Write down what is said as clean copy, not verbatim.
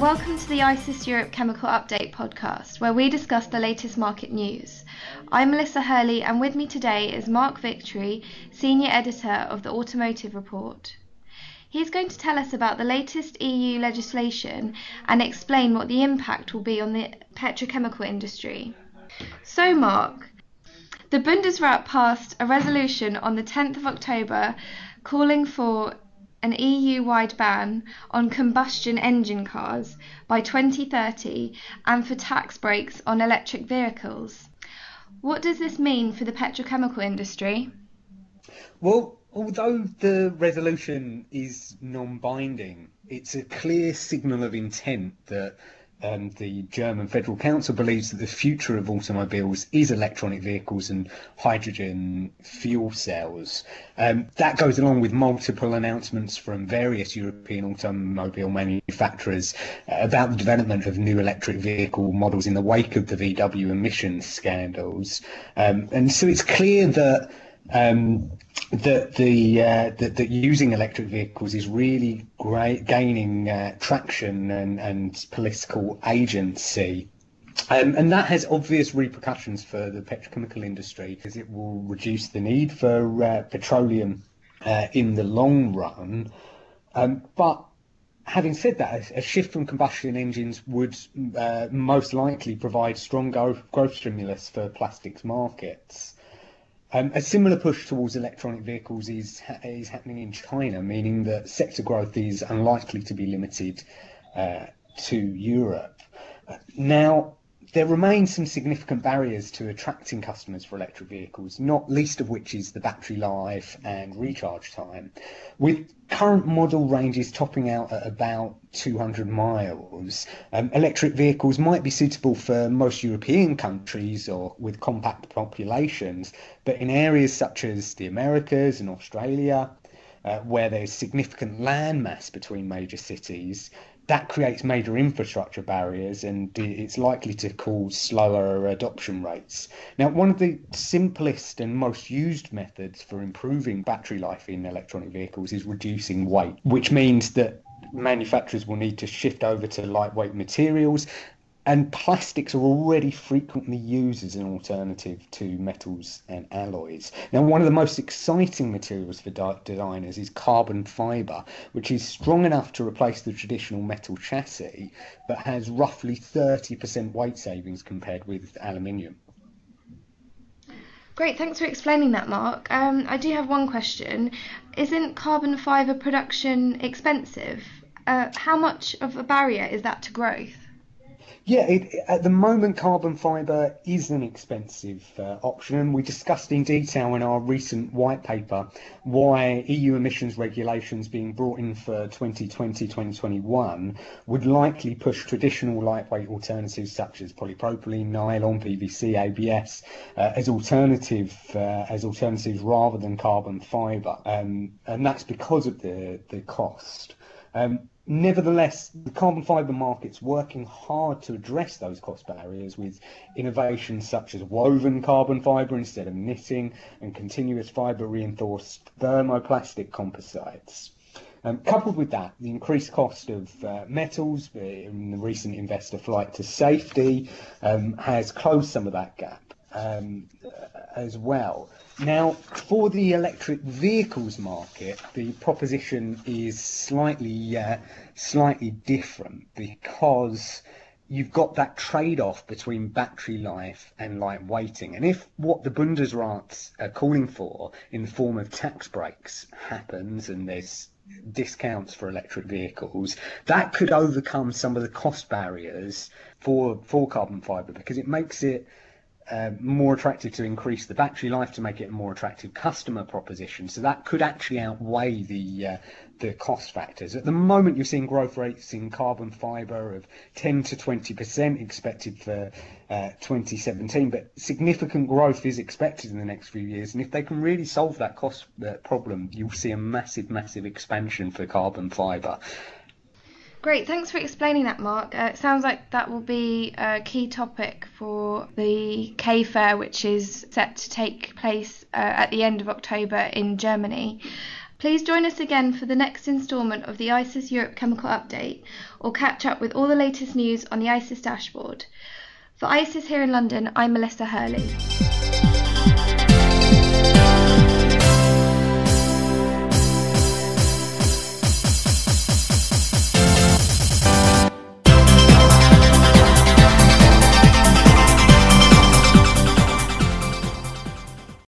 and welcome to the ICIS Europe Chemical Update podcast, where we discuss the latest market news. I'm Melissa Hurley, and with me today is Mark Victory, Senior Editor of the Automotive Report. He's going to tell us about the latest EU legislation and explain what the impact will be on the petrochemical industry. So Mark, the Bundesrat passed a resolution on the 10th of October calling for an EU-wide ban on combustion engine cars by 2030 and for tax breaks on electric vehicles. What does this mean for the petrochemical industry? Well, although the resolution is non-binding, it's a clear signal of intent that the German Federal Council believes that the future of automobiles is electronic vehicles and hydrogen fuel cells. That goes along with multiple announcements from various European automobile manufacturers about the development of new electric vehicle models in the wake of the VW emissions scandals. And so it's clear that that using electric vehicles is really gaining traction and political agency. And that has obvious repercussions for the petrochemical industry, because it will reduce the need for petroleum in the long run. But having said that, a shift from combustion engines would most likely provide strong growth stimulus for plastics markets. A similar push towards electronic vehicles is happening in China, meaning that sector growth is unlikely to be limited to Europe. Now, there remain some significant barriers to attracting customers for electric vehicles, not least of which is the battery life and recharge time. With current model ranges topping out at about 200 miles, electric vehicles might be suitable for most European countries or with compact populations, but in areas such as the Americas and Australia, where there's significant land mass between major cities, that creates major infrastructure barriers, and it's likely to cause slower adoption rates. Now, one of the simplest and most used methods for improving battery life in electronic vehicles is reducing weight, which means that manufacturers will need to shift over to lightweight materials, and plastics are already frequently used as an alternative to metals and alloys. Now, one of the most exciting materials for designers is carbon fibre, which is strong enough to replace the traditional metal chassis, but has roughly 30% weight savings compared with aluminium. Great, thanks for explaining that, Mark. I do have one question. Isn't carbon fibre production expensive? How much of a barrier is that to growth? Yeah, at the moment, carbon fibre is an expensive option, and we discussed in detail in our recent white paper why EU emissions regulations being brought in for 2020-2021 would likely push traditional lightweight alternatives such as polypropylene, nylon, PVC, ABS as alternatives rather than carbon fibre, and that's because of the cost. Nevertheless, the carbon fibre market's working hard to address those cost barriers with innovations such as woven carbon fibre instead of knitting and continuous fibre reinforced thermoplastic composites. Coupled with that, the increased cost of metals in the recent investor flight to safety has closed some of that gap as well. Now, for the electric vehicles market, the proposition is slightly different, because you've got that trade-off between battery life and light weighting. And if what the Bundesrat are calling for in the form of tax breaks happens and there's discounts for electric vehicles, that could overcome some of the cost barriers for carbon fibre, because it makes it more attractive to increase the battery life, to make it a more attractive customer proposition. So that could actually outweigh the cost factors. At the moment, you're seeing growth rates in carbon fibre of 10 to 20% expected for 2017, but significant growth is expected in the next few years. And if they can really solve that cost problem, you'll see a massive expansion for carbon fibre. Great, thanks for explaining that, Mark. It sounds like that will be a key topic for the K Fair, which is set to take place at the end of October in Germany. Please join us again for the next instalment of the ICIS Europe Chemical Update, or catch up with all the latest news on the ICIS dashboard. For ICIS here in London, I'm Melissa Hurley.